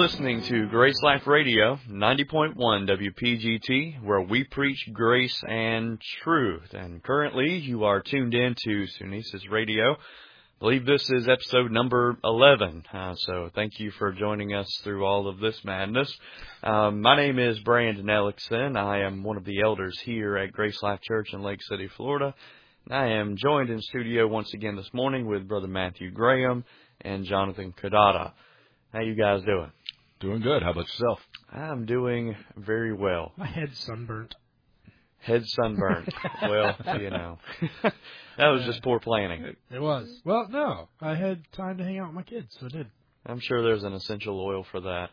listening to Grace Life Radio, 90.1 WPGT, where we preach grace and truth. And currently, you are tuned in to Sunesis Radio. I believe this is episode number 11. So thank you for joining us through all of this madness. My name is Brandon Ellickson. I am one of the elders here at Grace Life Church in Lake City, Florida. And I am joined in studio once again this morning with Brother Matthew Graham and Jonathan Kadada. How you guys doing? Doing good. How about yourself? I'm doing very well. My head's sunburnt. Head sunburnt. Well, you know, that was just poor planning. It was. Well, no. I had time to hang out with my kids, so I did. I'm sure there's an essential oil for that.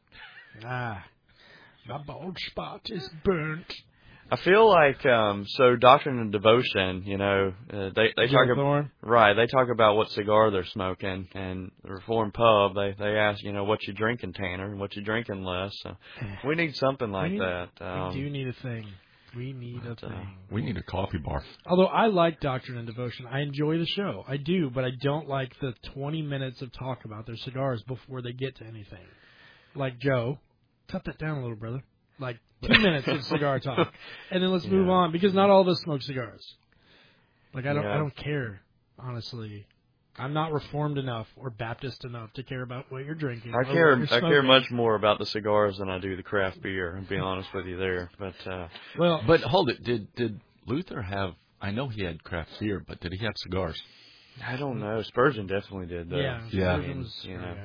My bald spot is burnt. I feel like, so Doctrine and Devotion, you know, they talk about, right, they talk about what cigar they're smoking, and the Reformed Pub, they ask, you know, what you drinking, Tanner, and what you drinking, Les. So we need something like that. We do need a thing. We need a thing. We need a coffee bar. Although I like Doctrine and Devotion. I enjoy the show. I do, but I don't like the 20 minutes of talk about their cigars before they get to anything. Like Joe. Cut that down a little, brother. Like 2 minutes of cigar talk, and then let's move on, because not all of us smoke cigars. Like I don't care, honestly. I'm not Reformed enough or Baptist enough to care about what you're drinking. I care much more about the cigars than I do the craft beer. I'll be honest with you there. But hold it. Did Luther have? I know he had craft beer, but did he have cigars? I don't know. Spurgeon definitely did, though. Yeah. Spurgeon was, you know.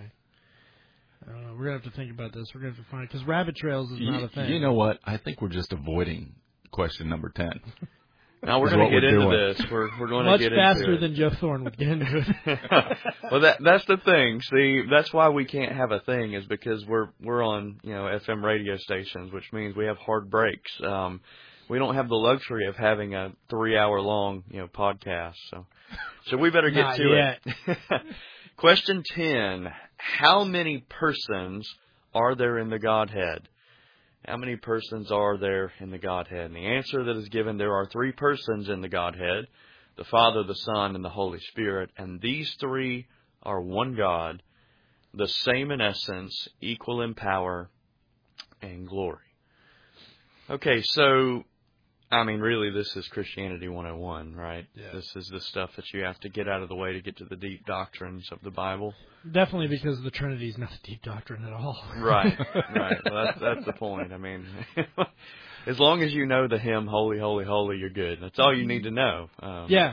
We're going to have to think about this. We're going to have to find it, because rabbit trails is not a thing. You know what? I think we're just avoiding question number 10. Now we're going to get into this. We're going to get into it. Much faster than Jeff Thorne would get into it. Well, that's the thing. See, that's why we can't have a thing, is because we're on, you know, FM radio stations, which means we have hard breaks. We don't have the luxury of having a 3-hour-long, you know, podcast. So we better get to it. Question 10. How many persons are there in the Godhead? How many persons are there in the Godhead? And the answer that is given, there are 3 persons in the Godhead, the Father, the Son, and the Holy Spirit. And these 3 are one God, the same in essence, equal in power and glory. Okay, so, I mean, really, this is Christianity 101, right? Yeah. This is the stuff that you have to get out of the way to get to the deep doctrines of the Bible. Definitely, because the Trinity is not a deep doctrine at all. Right. Well, that's the point. I mean, as long as you know the hymn, Holy, Holy, Holy, you're good. That's all you need to know. Yeah.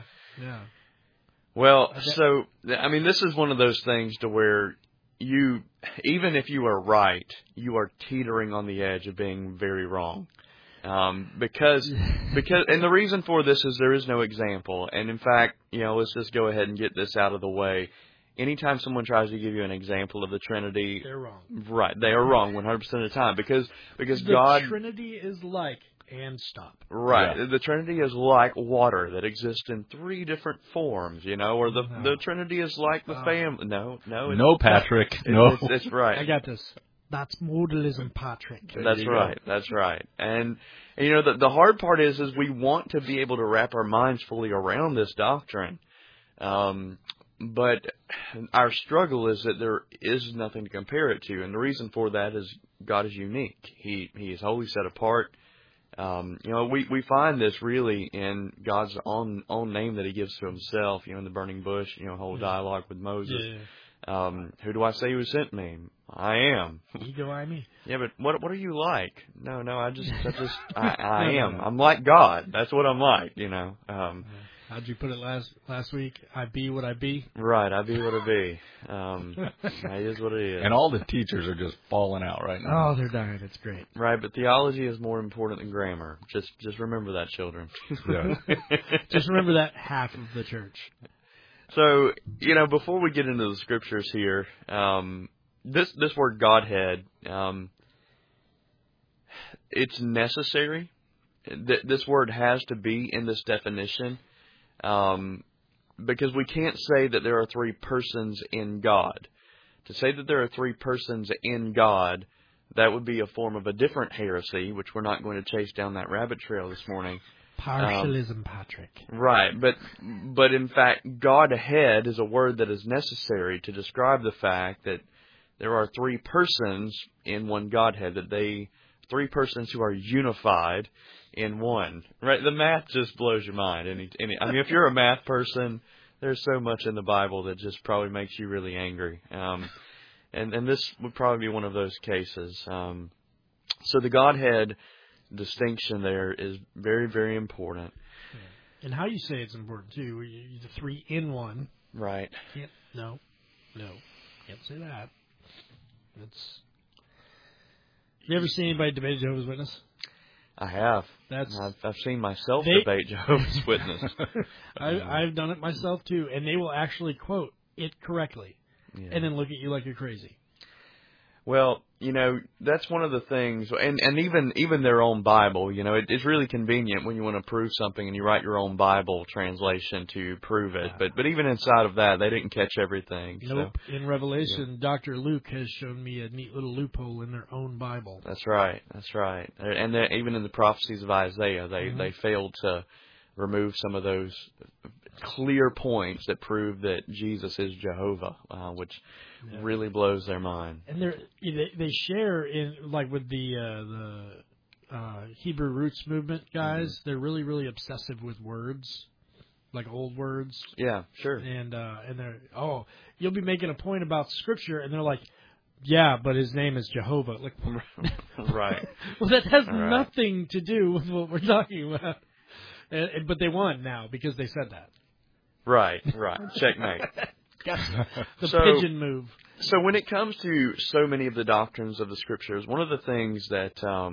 Well, so, I mean, this is one of those things to where you, even if you are right, you are teetering on the edge of being very wrong. Because, and the reason for this is there is no example. And in fact, you know, let's just go ahead and get this out of the way. Anytime someone tries to give you an example of the Trinity, they're wrong. Right, they are wrong 100% of the time, because God. The Trinity is like, and stop. Right, yeah. The Trinity is like water that exists in 3 different forms, you know, or the Trinity is like the family. No, Patrick, no. It's right. I got this. That's modalism, Patrick. That's right. And you know, the hard part is we want to be able to wrap our minds fully around this doctrine. But our struggle is that there is nothing to compare it to. And the reason for that is God is unique. He is wholly set apart. You know, we find this really in God's own name that He gives to Himself, you know, in the burning bush, you know, whole dialogue with Moses. Yeah. Who do I say who sent me? I am. Ego, I me. Yeah, but what are you like? No, I am. I'm like God. That's what I'm like, you know. How'd you put it last week? I be what I be? Right, I be what I be. That is what it is. And all the teachers are just falling out right now. Oh, they're dying. It's great. Right, but theology is more important than grammar. Just remember that, children. Yeah. Just remember that half of the church. So, you know, before we get into the scriptures here, this word Godhead, it's necessary. This word has to be in this definition. Because we can't say that there are 3 persons in God. To say that there are 3 persons in God, that would be a form of a different heresy, which we're not going to chase down that rabbit trail this morning. Partialism, Patrick. Right, but in fact, Godhead is a word that is necessary to describe the fact that there are three persons in one Godhead, three persons who are unified in one. Right? The math just blows your mind. I mean, if you're a math person, there's so much in the Bible that just probably makes you really angry. And this would probably be one of those cases. So the Godhead distinction there is very, very important. And how you say it's important, too. The three in one. Right. No. Can't say that. You ever seen anybody debate Jehovah's Witness? I have. I've seen myself debate Jehovah's Witness. I've done it myself, too. And they will actually quote it correctly. Yeah. And then look at you like you're crazy. Well, that's one of the things, and even their own Bible, it's really convenient when you want to prove something and you write your own Bible translation to prove it. But even inside of that, they didn't catch everything. Nope. So, in Revelation, Dr. Luke has shown me a neat little loophole in their own Bible. That's right. And even in the prophecies of Isaiah, they failed to remove some of those clear points that prove that Jesus is Jehovah, which really blows their mind. And they share in with the Hebrew Roots movement guys. Mm-hmm. They're really, really obsessive with words, like old words. Yeah, sure. And they're you'll be making a point about Scripture, and they're like, yeah, but his name is Jehovah. Like, right. Well, that has nothing to do with what we're talking about. But they won now because they said that. Right. Checkmate. The pigeon move. So when it comes to so many of the doctrines of the Scriptures, one of the things that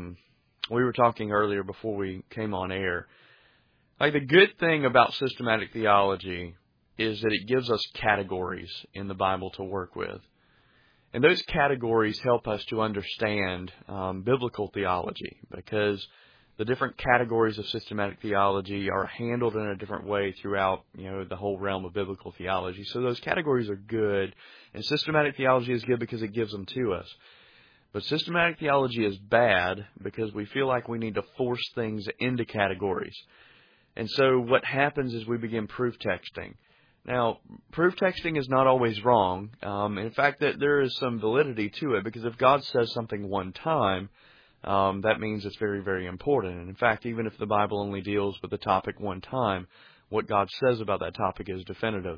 we were talking earlier before we came on air, the good thing about systematic theology is that it gives us categories in the Bible to work with. And those categories help us to understand biblical theology, because the different categories of systematic theology are handled in a different way throughout, the whole realm of biblical theology. So those categories are good, and systematic theology is good because it gives them to us. But systematic theology is bad because we feel like we need to force things into categories. And so what happens is we begin proof texting. Now, proof texting is not always wrong. In fact, there is some validity to it, because if God says something one time, that means it's very, very important. And in fact, even if the Bible only deals with the topic one time, what God says about that topic is definitive.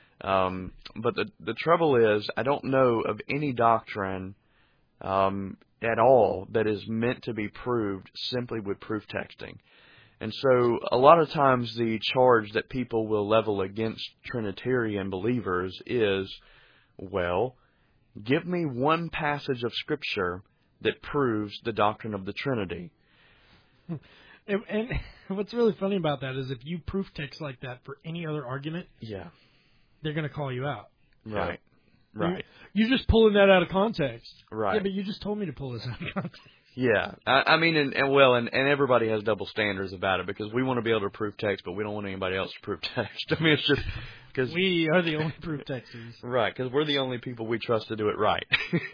But the trouble is, I don't know of any doctrine at all that is meant to be proved simply with proof texting. And so a lot of times the charge that people will level against Trinitarian believers is, well, give me one passage of Scripture that proves the doctrine of the Trinity. And what's really funny about that is if you proof text like that for any other argument, they're going to call you out. Right. You're just pulling that out of context. Right. Yeah, but you just told me to pull this out of context. Yeah. I mean, and everybody has double standards about it, because we want to be able to proof text, but we don't want anybody else to proof text. I mean, it's just because we are the only proof texters. Right, because we're the only people we trust to do it right.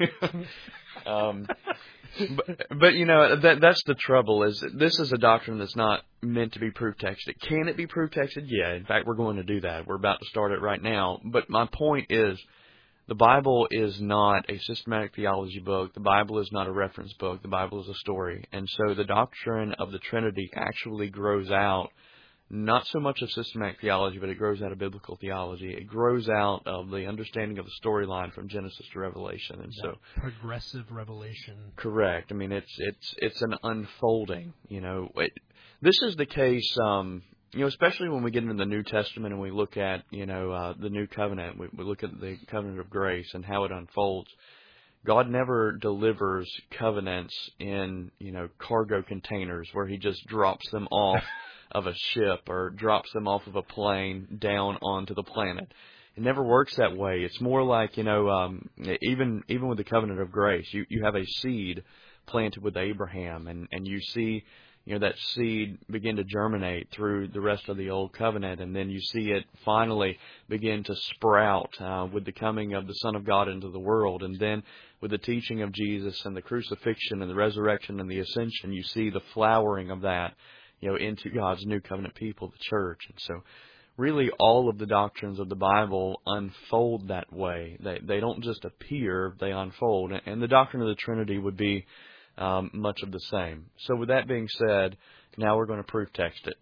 But that's the trouble, is this is a doctrine that's not meant to be proof texted. Can it be proof texted? Yeah, in fact, we're going to do that. We're about to start it right now. But my point is, the Bible is not a systematic theology book. The Bible is not a reference book. The Bible is a story. And so the doctrine of the Trinity actually grows out, not so much of systematic theology, but it grows out of biblical theology. It grows out of the understanding of the storyline from Genesis to Revelation. And so progressive revelation. Correct. I mean, it's an unfolding. This is the case. Especially when we get into the New Testament and we look at, the New Covenant, we look at the covenant of grace and how it unfolds. God never delivers covenants in, cargo containers where He just drops them off of a ship or drops them off of a plane down onto the planet. It never works that way. It's more like, even with the covenant of grace, you have a seed planted with Abraham, and you see that seed begin to germinate through the rest of the Old Covenant, and then you see it finally begin to sprout with the coming of the Son of God into the world. And then with the teaching of Jesus and the crucifixion and the resurrection and the ascension, you see the flowering of that, into God's new covenant people, the church. And so really all of the doctrines of the Bible unfold that way. They don't just appear, they unfold. And the doctrine of the Trinity would be much of the same. So with that being said, now we're going to proof text it.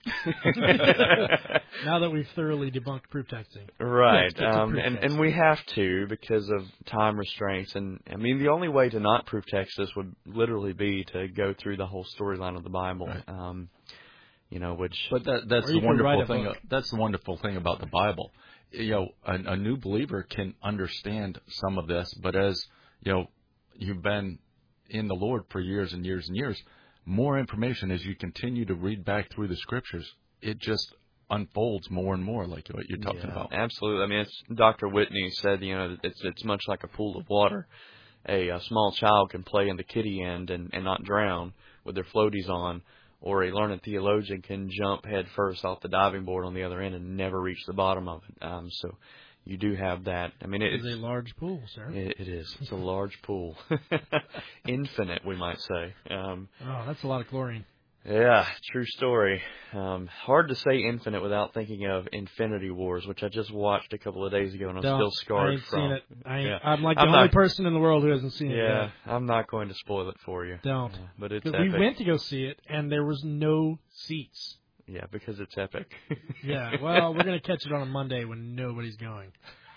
Now that we've thoroughly debunked proof texting. Right. Yes, and we have to because of time restraints. And I mean, the only way to not proof text this would literally be to go through the whole storyline of the Bible. Right. But that's the wonderful thing. That's the wonderful thing about the Bible. A new believer can understand some of this, but as you've been in the Lord for years and years and years, more information as you continue to read back through the Scriptures, it just unfolds more and more, like what you're talking about. Absolutely. I mean, Dr. Whitney said, it's much like a pool of water. A small child can play in the kiddie end and not drown with their floaties on, or a learned theologian can jump head first off the diving board on the other end and never reach the bottom of it. So you do have that. I mean, it's a large pool, sir. It is. It's a large pool. Infinite, we might say. That's a lot of chlorine. Yeah, true story. Hard to say infinite without thinking of Infinity Wars, which I just watched a couple of days ago, and I'm still scarred from. I ain't seen it. I'm like the only person in the world who hasn't seen it yet. Yeah, I'm not going to spoil it for you. Don't. But it's epic. We went to go see it, and there was no seats. Yeah, because it's epic. Yeah, well, we're going to catch it on a Monday when nobody's going.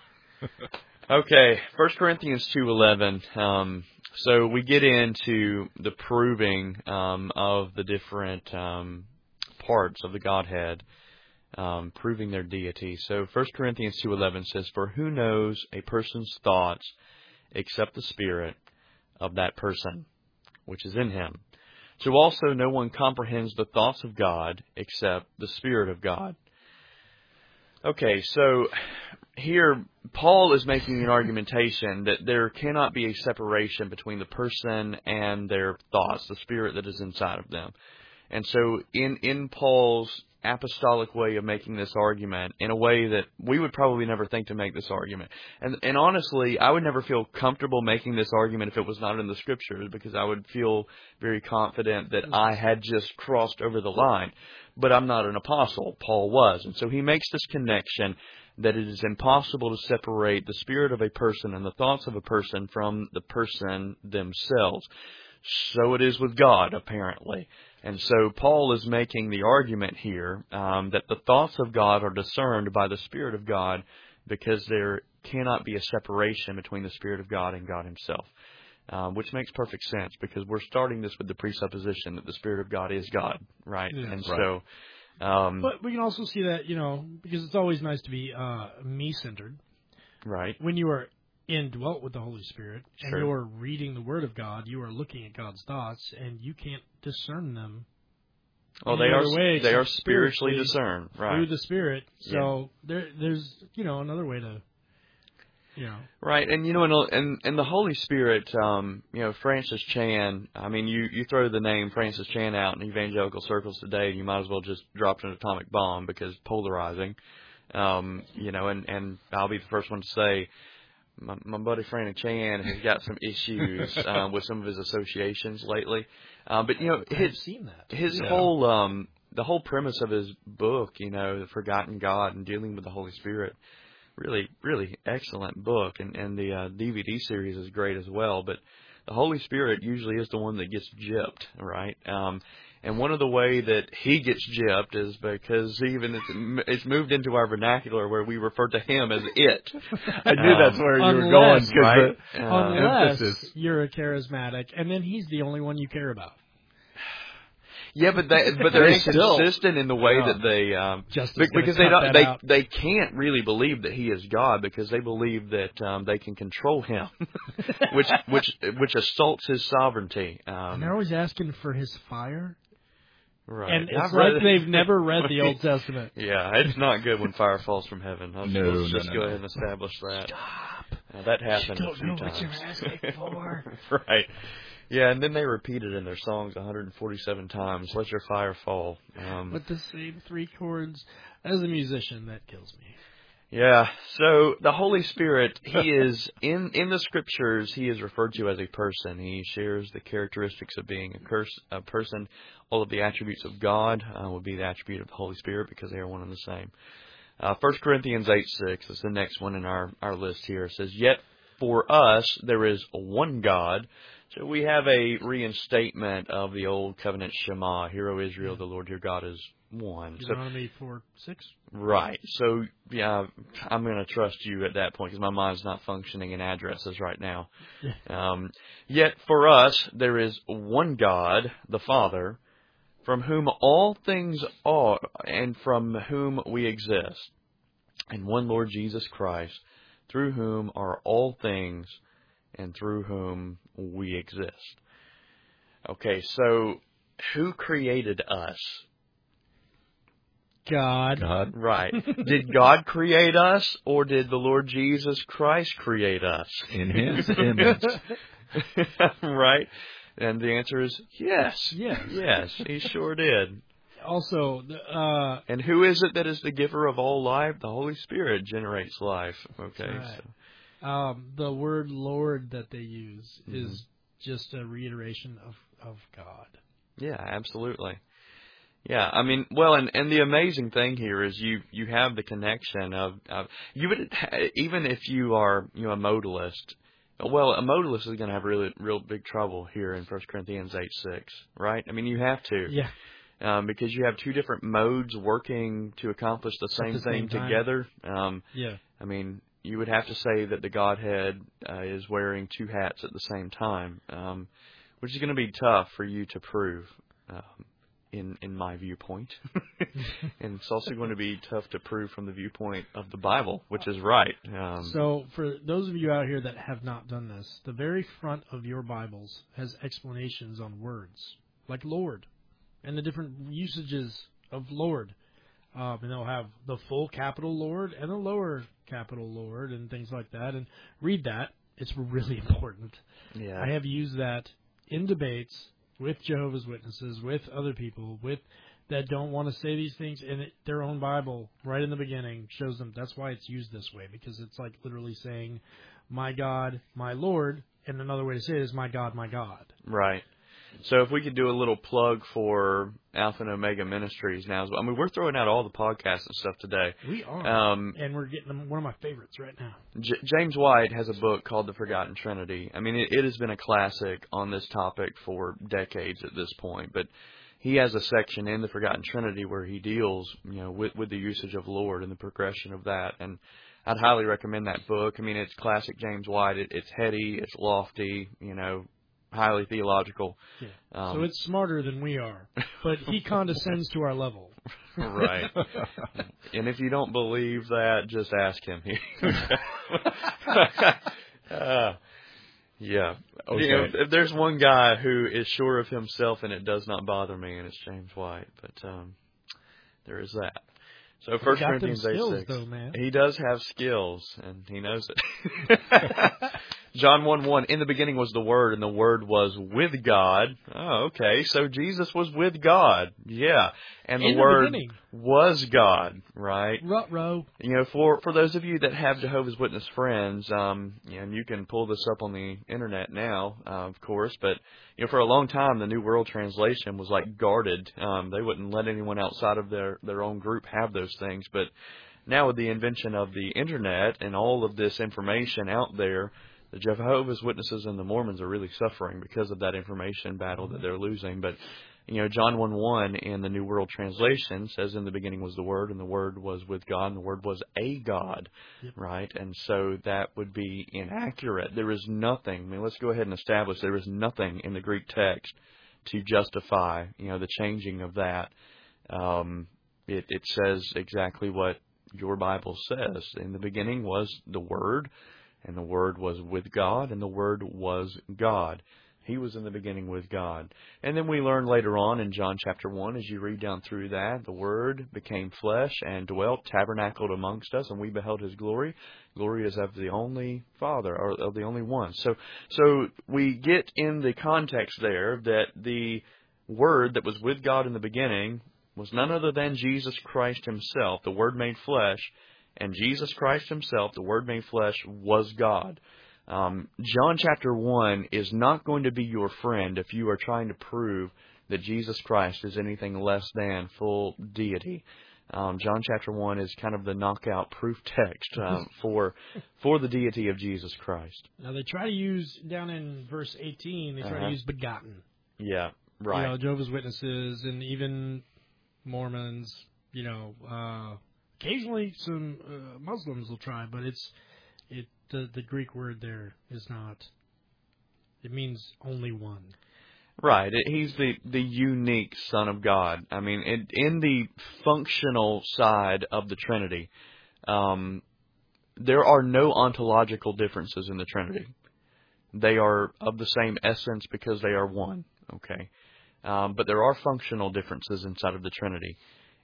Okay, 1 Corinthians 2:11. So we get into the proving of the different parts of the Godhead, proving their deity. So 1 Corinthians 2:11 says, "For who knows a person's thoughts except the spirit of that person, which is in him? So also no one comprehends the thoughts of God except the Spirit of God." Okay, so here Paul is making an argumentation that there cannot be a separation between the person and their thoughts, the spirit that is inside of them. And so in Paul's apostolic way of making this argument, in a way that we would probably never think to make this argument. And honestly, I would never feel comfortable making this argument if it was not in the Scriptures, because I would feel very confident that I had just crossed over the line. But I'm not an apostle. Paul was. And so he makes this connection that it is impossible to separate the spirit of a person and the thoughts of a person from the person themselves. So it is with God, apparently. And so Paul is making the argument here that the thoughts of God are discerned by the Spirit of God, because there cannot be a separation between the Spirit of God and God Himself, which makes perfect sense, because we're starting this with the presupposition that the Spirit of God is God, right? Yeah, and right. So, but we can also see that, because it's always nice to be me-centered. Right. When you are indwelt with the Holy Spirit, and Sure. you are reading the Word of God, you are looking at God's thoughts, and you can't discern them. Oh, they are spiritually discerned, right? Through the Spirit. So there's another way to. Right, and and the Holy Spirit, Francis Chan. I mean, you throw the name Francis Chan out in evangelical circles today, and you might as well just drop an atomic bomb, because polarizing. And I'll be the first one to say, my buddy Franny Chan has got some issues with some of his associations lately. But I've seen that. His whole the whole premise of his book, The Forgotten God and Dealing with the Holy Spirit, really, really excellent book, and the DVD series is great as well. But the Holy Spirit usually is the one that gets gypped, right? And one of the way that he gets gypped is because it's moved into our vernacular where we refer to him as it. I knew that's where you were going, right? Unless you're a charismatic, and then he's the only one you care about. Yeah, but they're inconsistent in the way that they because they can't really believe that he is God, because they believe that they can control him, which assaults his sovereignty. And they're always asking for his fire. Right. And it's like they've never read the Old Testament. Yeah, it's not good when fire falls from heaven. Let's just go ahead and establish that. Stop. That happened a few times. You don't know what you're asking for. Right. Yeah, and then they repeat it in their songs 147 times. Let your fire fall. With the same three chords. As a musician, that kills me. Yeah, so the Holy Spirit, He is, in the Scriptures, He is referred to as a person. He shares the characteristics of being a person. All of the attributes of God would be the attribute of the Holy Spirit, because they are one and the same. 1 Corinthians 8:6 is the next one in our list here. It says, "Yet for us there is one God." So we have a reinstatement of the old covenant Shema. Hear, O Israel, the Lord your God is one. Deuteronomy 4:6. Right. So, yeah, I'm going to trust you at that point because my mind's not functioning in addresses right now. Yet for us there is one God, the Father, from whom all things are and from whom we exist, and one Lord Jesus Christ, through whom are all things and through whom we exist. Okay, so who created us? God. Right. Did God create us, or did the Lord Jesus Christ create us? In His image. Right. And the answer is yes. Yes. Yes, He sure did. Also, and who is it that is the giver of all life? The Holy Spirit generates life. Okay. Right. So. The word Lord that they use is just a reiteration of God. Yeah, absolutely. Yeah, I mean, well, and the amazing thing here is you have the connection of you would, even if you are a modalist. Well, a modalist is going to have real big trouble here in 1 Corinthians 8:6, right? I mean, you have to. Yeah. Because you have two different modes working to accomplish the same thing together. Yeah. I mean, you would have to say that the Godhead is wearing two hats at the same time, which is going to be tough for you to prove, in my viewpoint. And it's also going to be tough to prove from the viewpoint of the Bible, which is right. So for those of you out here that have not done this, the very front of your Bibles has explanations on words, like Lord, and the different usages of Lord. And they'll have the full capital Lord and the lower capital Lord and things like that. And read that. It's really important. Yeah. I have used that in debates with Jehovah's Witnesses, with other people, that don't want to say these things, and their own Bible, right in the beginning, shows them that's why it's used this way, because it's like literally saying, my God, my Lord, and another way to say it is my God, my God. Right. So if we could do a little plug for Alpha and Omega Ministries now as well. I mean, we're throwing out all the podcasts and stuff today. We are. And we're getting them, one of my favorites right now. James White has a book called The Forgotten Trinity. I mean, it has been a classic on this topic for decades at this point. But he has a section in The Forgotten Trinity where he deals, with the usage of Lord and the progression of that. And I'd highly recommend that book. I mean, it's classic James White. It's heady, it's lofty, highly theological. Yeah. So it's smarter than we are, but he condescends to our level. Right. And if you don't believe that, just ask him. Yeah. Okay. If there's one guy who is sure of himself and it does not bother me, and it's James White. But there is that. So 1 Corinthians 8:6. He does have skills, and he knows it. John 1:1, in the beginning was the Word, and the Word was with God. Oh, okay. So Jesus was with God. Yeah. And the Word was God, right? Ruh-roh. For those of you that have Jehovah's Witness friends, and you can pull this up on the internet now, of course, but, for a long time, the New World Translation was like guarded. They wouldn't let anyone outside of their own group have those things. But now with the invention of the internet and all of this information out there, the Jehovah's Witnesses and the Mormons are really suffering because of that information battle that they're losing. But, John 1:1 in the New World Translation says, in the beginning was the Word, and the Word was with God, and the Word was a God, right? And so that would be inaccurate. There is nothing, let's go ahead and establish there is nothing in the Greek text to justify, the changing of that. It says exactly what your Bible says. In the beginning was the Word, and the Word was with God, and the Word was God. He was in the beginning with God. And then we learn later on in John chapter 1, as you read down through that, the Word became flesh and dwelt, tabernacled amongst us, and we beheld His glory. Glory is of the only Father, or of the only one. So we get in the context there that the Word that was with God in the beginning was none other than Jesus Christ Himself, the Word made flesh. And Jesus Christ Himself, the Word made flesh, was God. John chapter 1 is not going to be your friend if you are trying to prove that Jesus Christ is anything less than full deity. John chapter 1 is kind of the knockout proof text for the deity of Jesus Christ. Now they try to use, down in verse 18, they try to use begotten. Yeah, right. Jehovah's Witnesses and even Mormons, occasionally some Muslims will try, but the Greek word there is not. It means only one. Right. He's the unique Son of God. I mean, in the functional side of the Trinity, there are no ontological differences in the Trinity. They are of the same essence because they are one. Okay. But there are functional differences inside of the Trinity.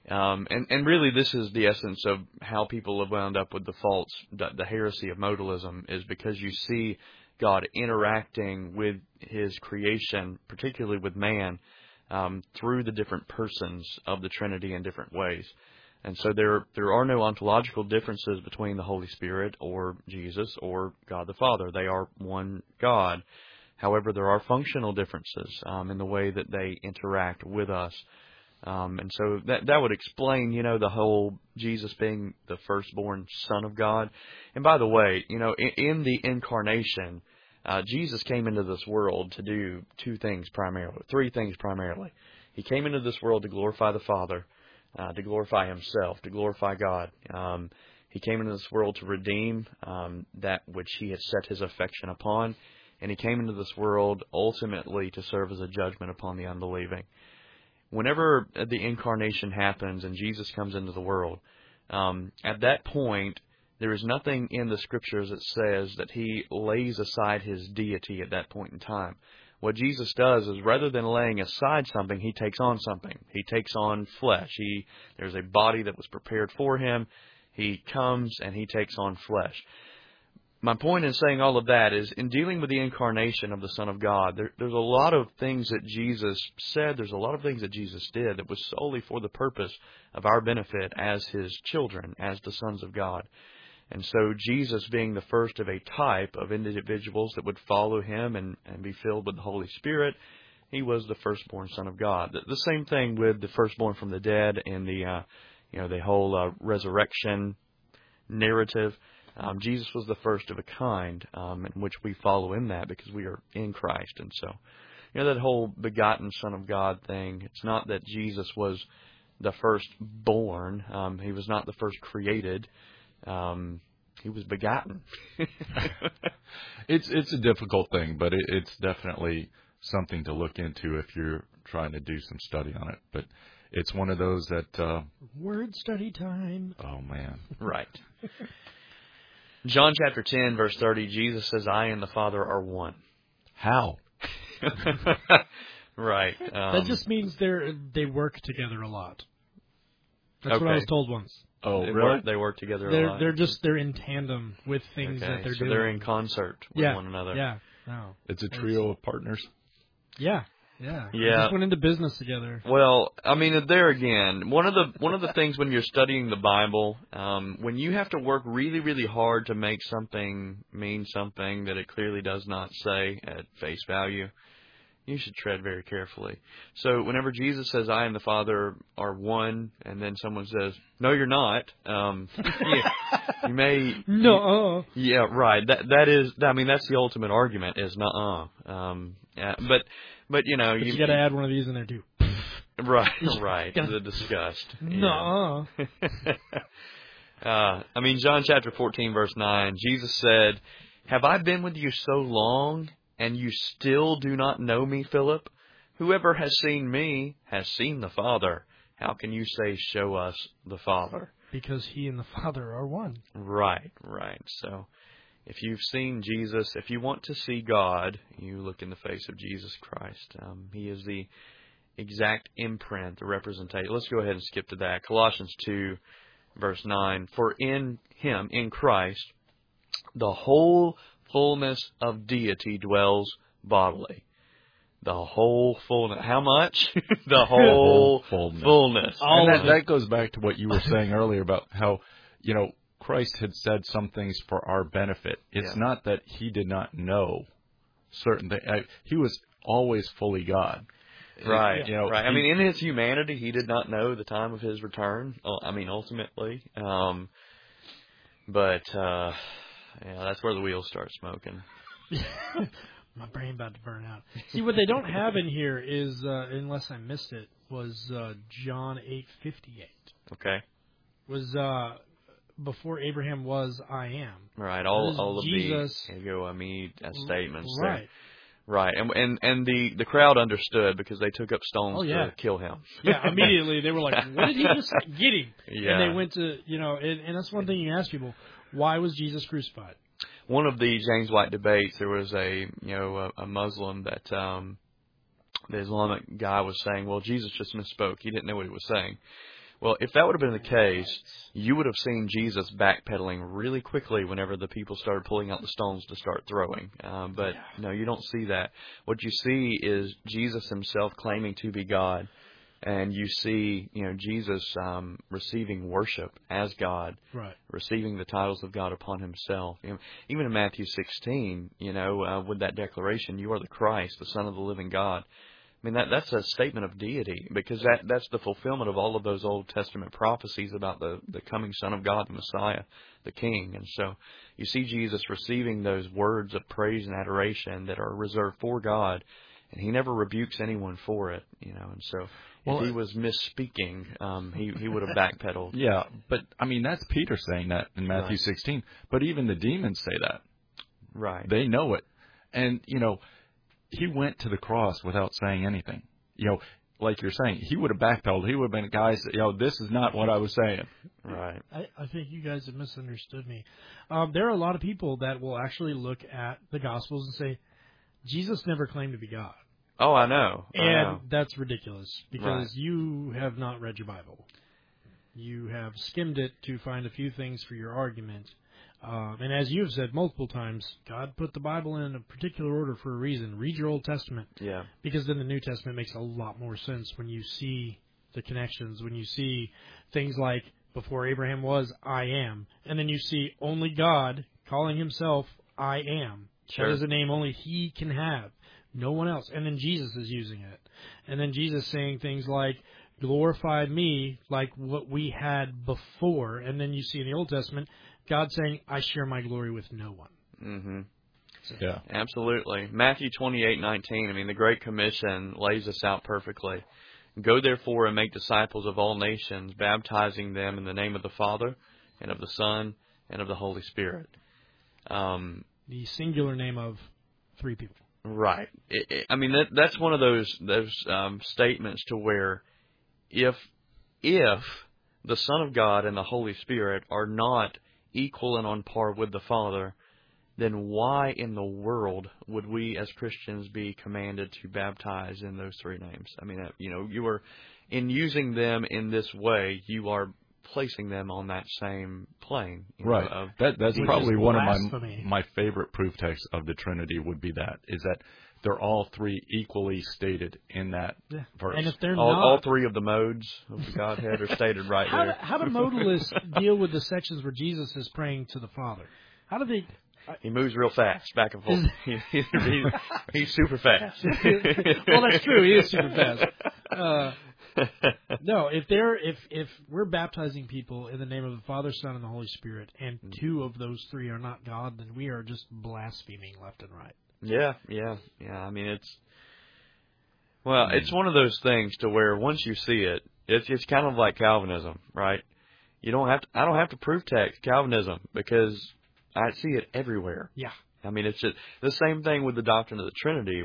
And really this is the essence of how people have wound up with the heresy of modalism, is because you see God interacting with His creation, particularly with man, through the different persons of the Trinity in different ways. And so there are no ontological differences between the Holy Spirit or Jesus or God the Father. They are one God. However, there are functional differences in the way that they interact with us. And so that would explain, the whole Jesus being the firstborn Son of God. And by the way, in the incarnation, Jesus came into this world to do three things primarily. He came into this world to glorify the Father, to glorify Himself, to glorify God. He came into this world to redeem that which He had set His affection upon. And He came into this world ultimately to serve as a judgment upon the unbelieving. Whenever the incarnation happens and Jesus comes into the world, at that point, there is nothing in the Scriptures that says that He lays aside His deity at that point in time. What Jesus does is, rather than laying aside something, He takes on something. He takes on flesh. There's a body that was prepared for Him. He comes and He takes on flesh. My point in saying all of that is, in dealing with the incarnation of the Son of God, there's a lot of things that Jesus said, there's a lot of things that Jesus did that was solely for the purpose of our benefit as His children, as the sons of God. And so Jesus, being the first of a type of individuals that would follow Him and be filled with the Holy Spirit, He was the firstborn Son of God. The same thing with the firstborn from the dead and the whole resurrection narrative. Jesus was the first of a kind, in which we follow in that because we are in Christ. And so, that whole begotten Son of God thing, it's not that Jesus was the firstborn. He was not the first created. He was begotten. It's a difficult thing, but it's definitely something to look into if you're trying to do some study on it. But it's one of those that... Word study time. Oh, man. Right. John chapter 10, verse 30, Jesus says, I and the Father are one. How? Right. That just means they work together a lot. That's what I was told once. Oh, really? They work together a lot. They're in tandem with things that they're doing. They're in concert with one another. Yeah. No. It's a trio of partners. Yeah. Yeah. They just went into business together. Well, I mean, there again, one of the things when you're studying the Bible, when you have to work really, really hard to make something mean something that it clearly does not say at face value, you should tread very carefully. So whenever Jesus says, I and the Father are one, and then someone says, no, you're not, you may... No. Yeah, right. That's the ultimate argument is nuh-uh. But you got to add one of these in there too. Right. The disgust. No. John chapter 14, verse 9, Jesus said, have I been with you so long, and you still do not know me, Philip? Whoever has seen me has seen the Father. How can you say, show us the Father? Because He and the Father are one. Right. So, if you've seen Jesus, if you want to see God, you look in the face of Jesus Christ. He is the exact imprint, the representation. Let's go ahead and skip to that. Colossians 2, verse 9. For in Him, in Christ, the whole fullness of deity dwells bodily. The whole fullness. How much? The whole fullness. And that goes back to what you were saying earlier about how, Christ had said some things for our benefit. It's not that He did not know certain things. He was always fully God. Right. You know, right. I mean, in his humanity, he did not know the time of his return. I mean, ultimately. But that's where the wheels start smoking. My brain about to burn out. See, what they don't have in here is, unless I missed it, was John 8:58. Okay. Was before Abraham was, I am. Right. All of Jesus, the ego eimi statements right. there. Right. And the crowd understood because they took up stones to kill him. Yeah, immediately they were like, what did he just say? Get him. Yeah. And they went to, and that's one thing you ask people, why was Jesus crucified? One of the James White debates, there was a Muslim that the Islamic guy was saying, well, Jesus just misspoke. He didn't know what he was saying. Well, if that would have been the case, you would have seen Jesus backpedaling really quickly whenever the people started pulling out the stones to start throwing. But no, you don't see that. What you see is Jesus himself claiming to be God. And you see, Jesus receiving worship as God, right, receiving the titles of God upon himself. Even in Matthew 16, with that declaration, you are the Christ, the Son of the living God. I mean, that's a statement of deity because that's the fulfillment of all of those Old Testament prophecies about the coming Son of God, the Messiah, the King. And so you see Jesus receiving those words of praise and adoration that are reserved for God, and he never rebukes anyone for it, And so if he was misspeaking, he would have backpedaled. Yeah, but I mean, that's Peter saying that in Matthew 16. But even the demons say that. Right. They know it. And, he went to the cross without saying anything. Like you're saying, he would have backpedaled. He would have been, guys, this is not what I was saying. Right. I think you guys have misunderstood me. There are a lot of people that will actually look at the Gospels and say, Jesus never claimed to be God. Oh, I know. And that's ridiculous because you have not read your Bible. You have skimmed it to find a few things for your argument. And as you've said multiple times, God put the Bible in a particular order for a reason. Read your Old Testament. Yeah. Because then the New Testament makes a lot more sense when you see the connections, when you see things like, before Abraham was, I am. And then you see only God calling himself, I am. Sure. That is a name only he can have. No one else. And then Jesus is using it. And then Jesus saying things like, glorify me like what we had before. And then you see in the Old Testament, God saying, I share my glory with no one. Mm-hmm. So, yeah. Absolutely. Matthew 28:19, I mean, the Great Commission lays this out perfectly. Go therefore and make disciples of all nations, baptizing them in the name of the Father and of the Son and of the Holy Spirit. The singular name of three people. Right. I mean, that's one of those statements to where if the Son of God and the Holy Spirit are not equal and on par with the Father, then why in the world would we as Christians be commanded to baptize in those three names? I mean, you are, in using them in this way, you are placing them on that same plane. Right. That's probably one of my favorite proof texts of the Trinity would be that, is that they're all three equally stated in that verse. And if they're all three of the modes of the Godhead are stated right there. How do modalists deal with the sections where Jesus is praying to the Father? How do they... He moves real fast, back and forth. He's super fast. Well, that's true. He is super fast. No, if we're baptizing people in the name of the Father, Son, and the Holy Spirit, and two of those three are not God, then we are just blaspheming left and right. Yeah. I mean, it's one of those things to where once you see it, it's kind of like Calvinism, right? I don't have to prove text Calvinism because I see it everywhere. Yeah. I mean, it's just the same thing with the doctrine of the Trinity.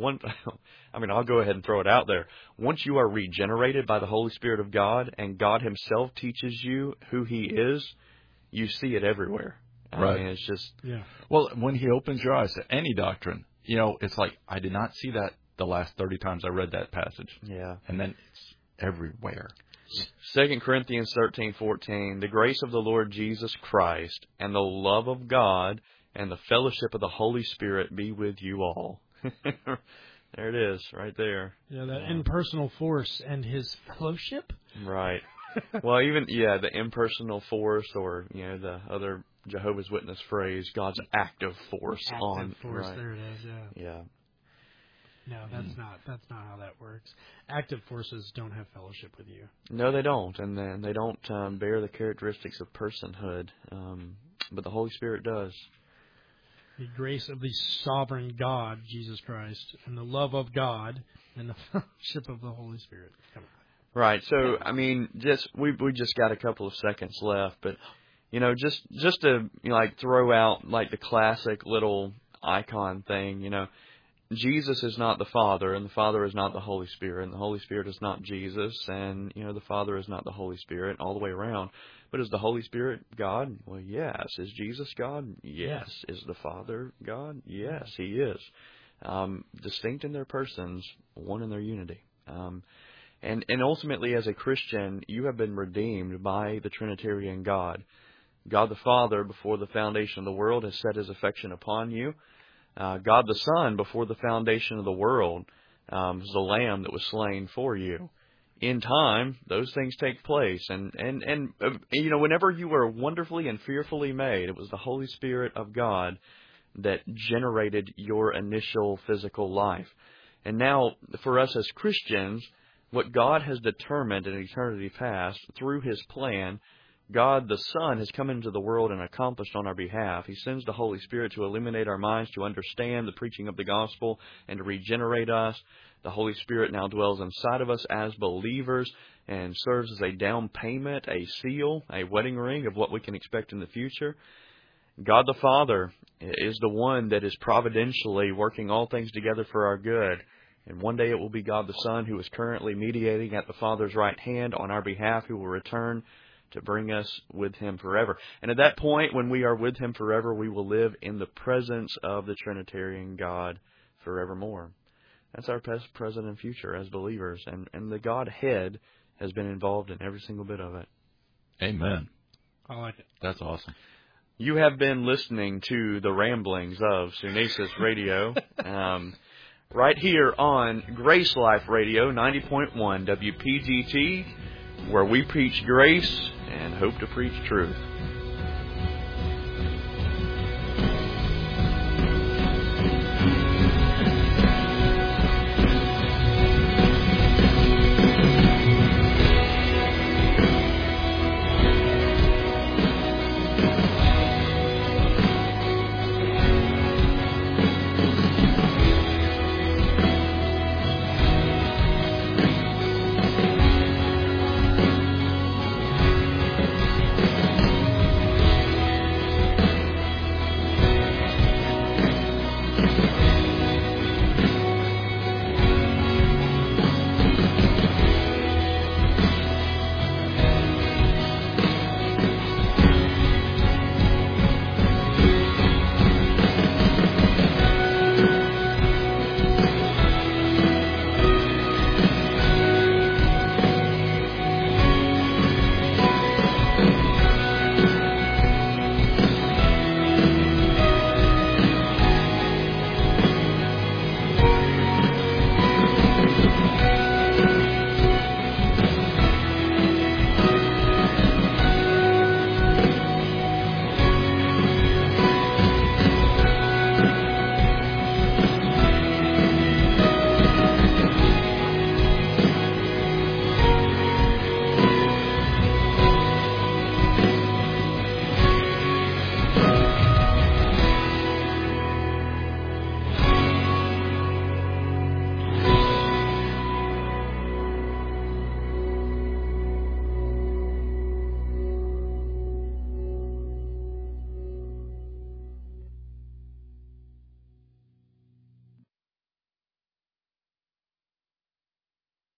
I mean, I'll go ahead and throw it out there. Once you are regenerated by the Holy Spirit of God and God himself teaches you who he is, you see it everywhere. Right. I mean, it's just... Yeah. Well, when he opens your eyes to any doctrine, it's like, I did not see that the last 30 times I read that passage. Yeah. And then it's everywhere. 2 Corinthians 13:14, the grace of the Lord Jesus Christ and the love of God and the fellowship of the Holy Spirit be with you all. There it is, right there. Yeah, that impersonal force and his fellowship? Right. Well, even, the impersonal force, or, the other Jehovah's Witness phrase, God's active force. Active force, right. there it is, yeah. No, that's not how that works. Active forces don't have fellowship with you. No, they don't, and then they don't bear the characteristics of personhood, but the Holy Spirit does. The grace of the sovereign God, Jesus Christ, and the love of God, and the fellowship of the Holy Spirit. Come on. Right. So, I mean, we just got a couple of seconds left, but just to throw out the classic little icon thing, Jesus is not the Father, and the Father is not the Holy Spirit, and the Holy Spirit is not Jesus, and the Father is not the Holy Spirit, all the way around. But is the Holy Spirit God? Well, yes. Is Jesus God? Yes. Is the Father God? Yes, He is. Distinct in their persons, one in their unity. And ultimately, as a Christian, you have been redeemed by the Trinitarian God. God the Father, before the foundation of the world, has set His affection upon you. God the Son, before the foundation of the world, was the Lamb that was slain for you. In time, those things take place. And whenever you were wonderfully and fearfully made, it was the Holy Spirit of God that generated your initial physical life. And now, for us as Christians, what God has determined in eternity past, through His plan, God the Son has come into the world and accomplished on our behalf. He sends the Holy Spirit to illuminate our minds, to understand the preaching of the gospel, and to regenerate us. The Holy Spirit now dwells inside of us as believers and serves as a down payment, a seal, a wedding ring of what we can expect in the future. God the Father is the one that is providentially working all things together for our good. And one day it will be God the Son who is currently mediating at the Father's right hand on our behalf, who will return to bring us with Him forever. And at that point, when we are with Him forever, we will live in the presence of the Trinitarian God forevermore. That's our past, present, and future as believers. And the Godhead has been involved in every single bit of it. Amen. I like it. That's awesome. You have been listening to the ramblings of Sunesis Radio, right here on Grace Life Radio 90.1 WPGT, where we preach grace and hope to preach truth.